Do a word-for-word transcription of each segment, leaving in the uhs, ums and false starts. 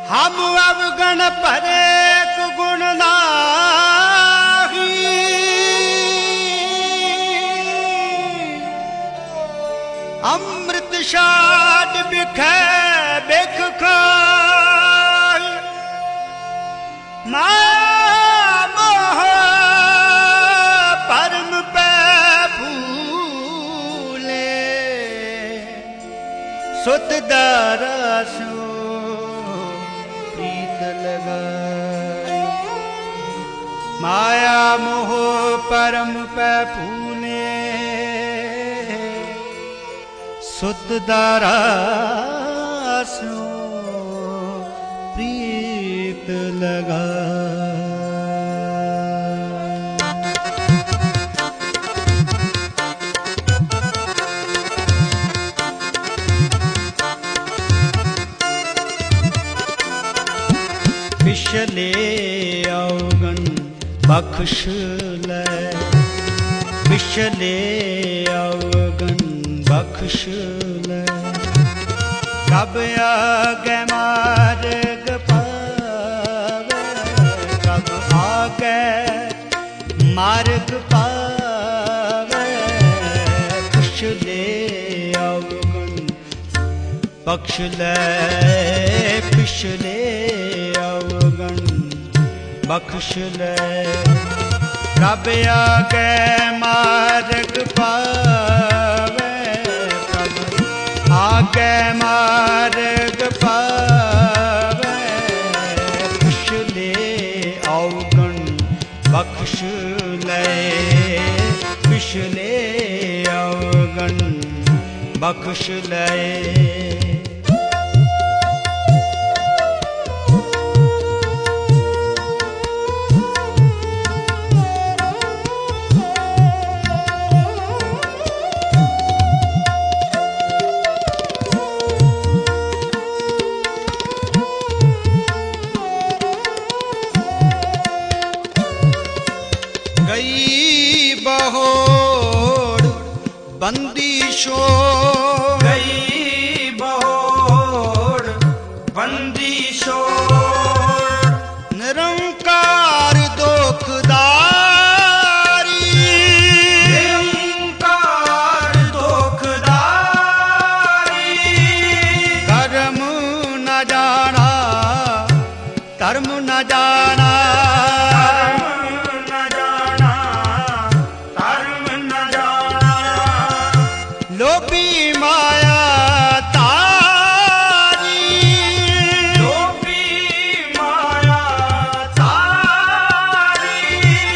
हम अवगण परेक गुण नाहि, अमृत शाद बिखै बिख खाय। माया मोह परम पे भूले, सुत दरसु प्रीत लगाई। माया मोह परम पे भूले, सुत दरसु प्रीत लगाई। पिछले अवगन बख्श लै, पिछले अवगन बख्श लै। कब आगे मार्ग पावे, कब आगे मार्ग पावे। पिछले अवगन बख्श लै, पिछले अवगन बख्श लै। कब आगे मार्ग पावे, कब आगे मार्ग पावे। पिछले अवगन बख्श लै, पिछले अवगन बख्श लै। गई बहोड़ बंदीशों, गई बहोड़ बंदीशों। निरंकार दोखदारी, निरंकार दोखदारी। कर्म न जाना धर्म न जाना, लोभी माया तारी, लोभी माया तारी।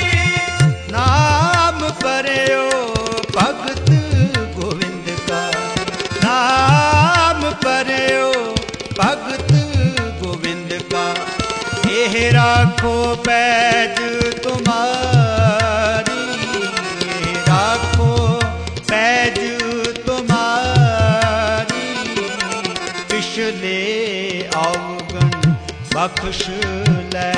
नाम परयो भगत गोविंद का, नाम परयो भगत गोविंद का। एह राखो पैज तुम्हारी, एह राखो पैज तुम्हारी। पिछले अवगन बख्श लै,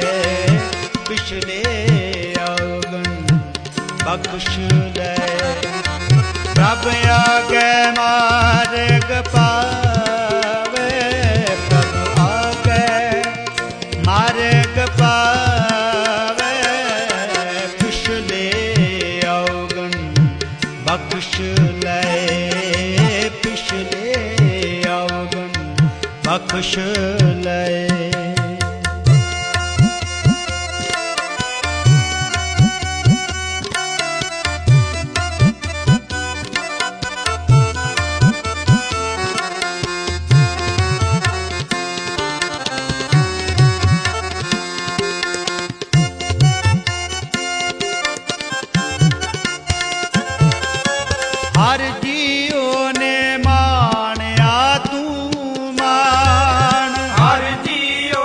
पिछले अवगन बख्श लै। प्रभ आगे मार्ग पावे, प्रभ आगे मार्ग पावे। पिछले अवगन बख्श लै, पिछले अवगन बख्श लै। हर जीओ ने मान्या तू मान, हर जीओ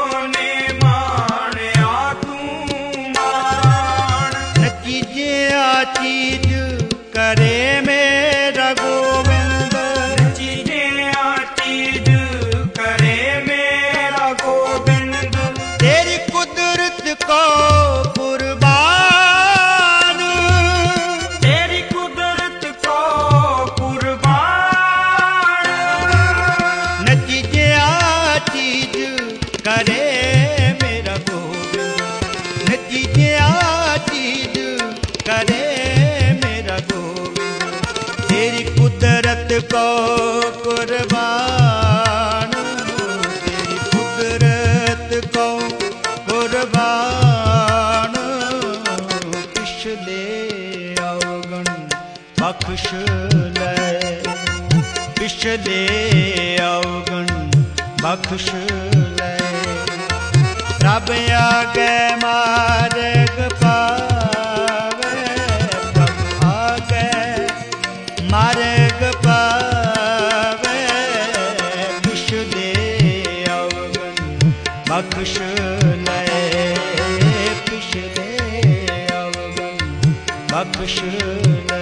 को कुर्बान, तेरी कुदरत को कुर्बान, पिछले अवगुण बख्श ले, पिछले अवगुण बख्श ले। रब आगे मार्ग पावे, रब आगे मार्ग पावे, पिछले अवगुण बख्श ले, पिछले अवगुण बख्श ले।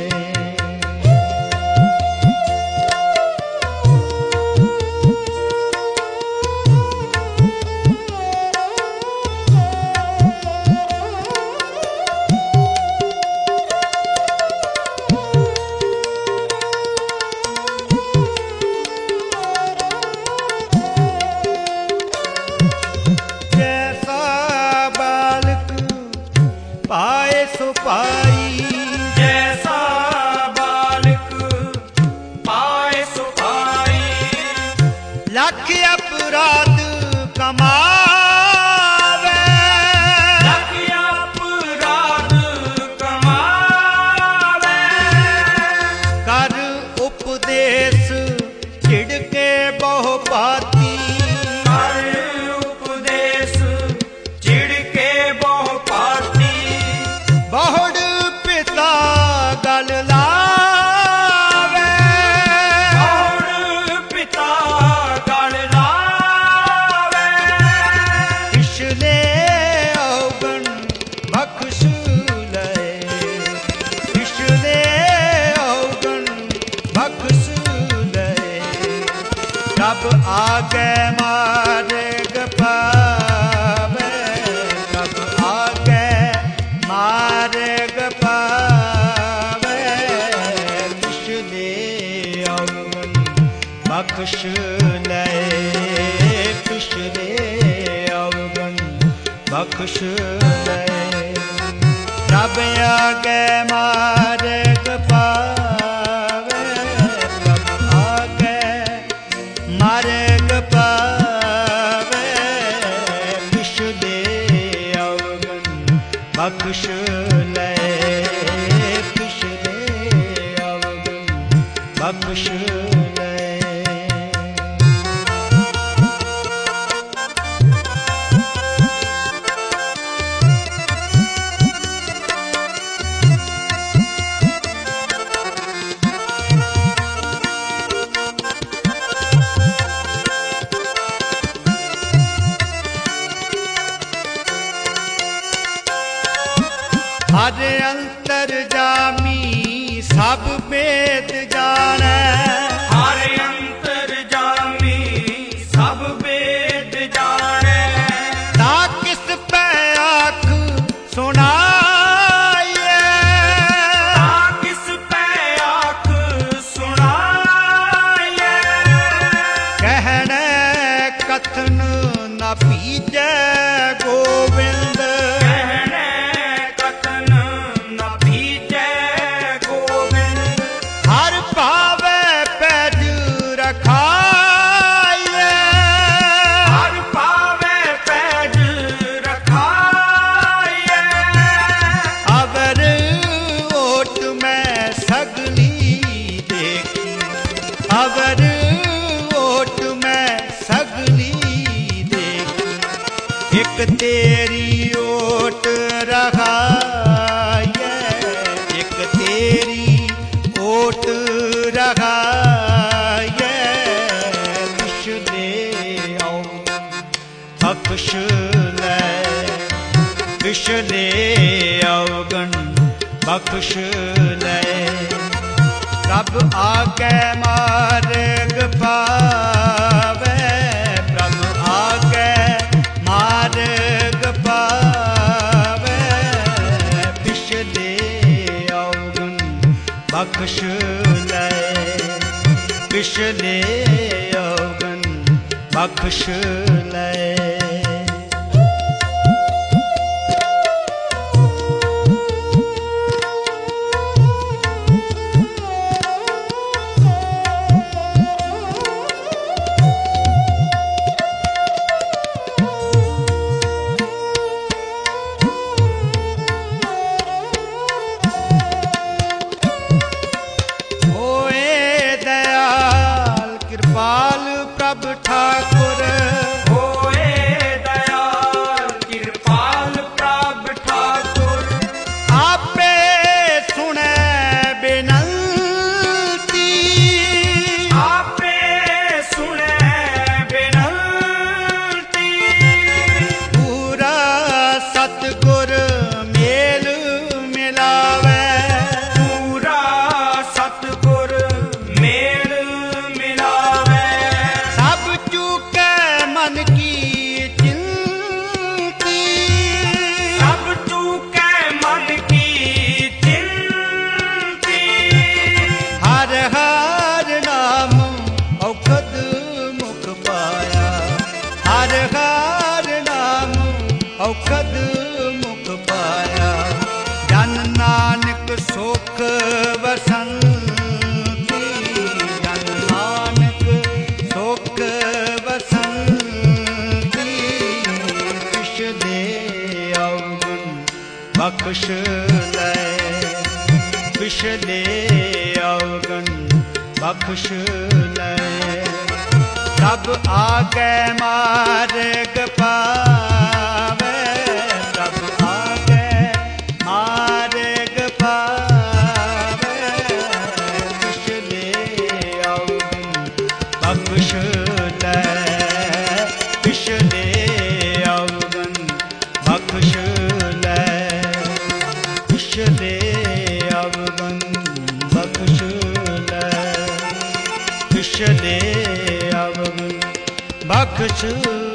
पाए सो पाई, जैसा बालक पाए सो पाई, लख अपराध कमावे, लख अपराध कमावे, कर उपदेश छिड़के बहु पाती, कर उपदेश छिड़के बहु पाती, बहुड़ पिता गल लावे, और पिता गल लावे, पिछले अवगुण बख्श ले, पिछले अवगुण बख्श ले। रब आगे मार्ग पावे, रब आगे मार्ग पावे, पिछले अवगुण बख्श ले, पिछले अवगुण बख्श ले। रब आगे मार्ग पावे, रब आगे मार्ग पावे, पिछले अवगुण बख्श ले, पिछले अवगुण बख्श ले। हर अंतर जामी सब भेद जाने, हर अंतर जामी सब वेद जाने, ता किस पे आँख सुनाइए, ता किस पे आँख सुनाइए, कहने कथन न पीजे गोविंद, कहने कथन न भीजे गोविंद, हर पावे पैज रखाइए, हर पावे पैज रखाइए, अवर ओट में सगली देखी, अवर ओट में सगली देखी, एक तेरी ओट रखाइए, एक तेरी ओट रखाइए, पिछले अवगुण बख्श ले, पिछले अवगुण बख्श ले। रब आगे मार्ग पावे, रब आगे मार्ग पावे, पिछले अवगुण बख्श ले, पिछले अवगुण बख्श ले। ਕਿਰਪਾਲ ਪ੍ਰਭ ਠਾਕੁਰ ਹੋਏ ਦਇਆਲ ਕਿਰਪਾਲ ਪ੍ਰਭ ਠਾਕੁਰ ਆਪੇ ਸੁਣੈ ਬੇਨੰਤੀ ਆਪੇ ਸੁਣੈ ਬੇਨੰਤੀ ਪੂਰਾ ਸਤਿਗੁਰ ਮੇਲ ਮਿਲਾਵੇ ਪੂਰਾ ਸਤਿਗੁਰ ਮੇਲ ਮਿਲਾਵੇ ਸਭ ਚੁਕੈ ਮਨ ਕੀ ਚਿੰਤੀ ਸਭ ਚੁਕੈ ਮਨ ਕੀ ਚਿੰਤੀ ਹਰ ਹਰ ਨਾਮ ਔਖਦ ਮੁਖ ਪਾਇਆ ਹਰ ਹਰ ਨਾਮ ਔਖਦ ਮੁਖ ਪਾਇਆ ਜਨ ਨਾਨਕ ਸੁਖ ਵਸੰਤੀ ਜਨ ਨਾਨਕ ਸੁਖ ਵਸੰਤੀ ਕਿਛ ਦੇ ਅਵਗੁਣ ਬਖਸ਼ ਲੈ ਕਿਛ ਦੇ ਅਵਗੁਣ ਬਖਸ਼ ਲੈ ਪ੍ਰਭ ਆਗੇ ਮਾਰਗ ਪਾਵੇ ਪ੍ਰਭ ਆਗੇ ਮਾਰਗ ਪਾਵੇ ਕਿਛ ਦੇ ਅਵਗੁਣ ਬਖਸ਼ ਲੈ ਕਿਛ ਦੇ ਅਵਗੁਣ ਬਖਸ਼ ਲੈ ਕਿਛ ਦੇ ਅਵਗੁਣ ਬਖਸ਼ ਲੈ ਕਿਛ ਦੇ ਅਵਗੁਣ ਬਖਸ਼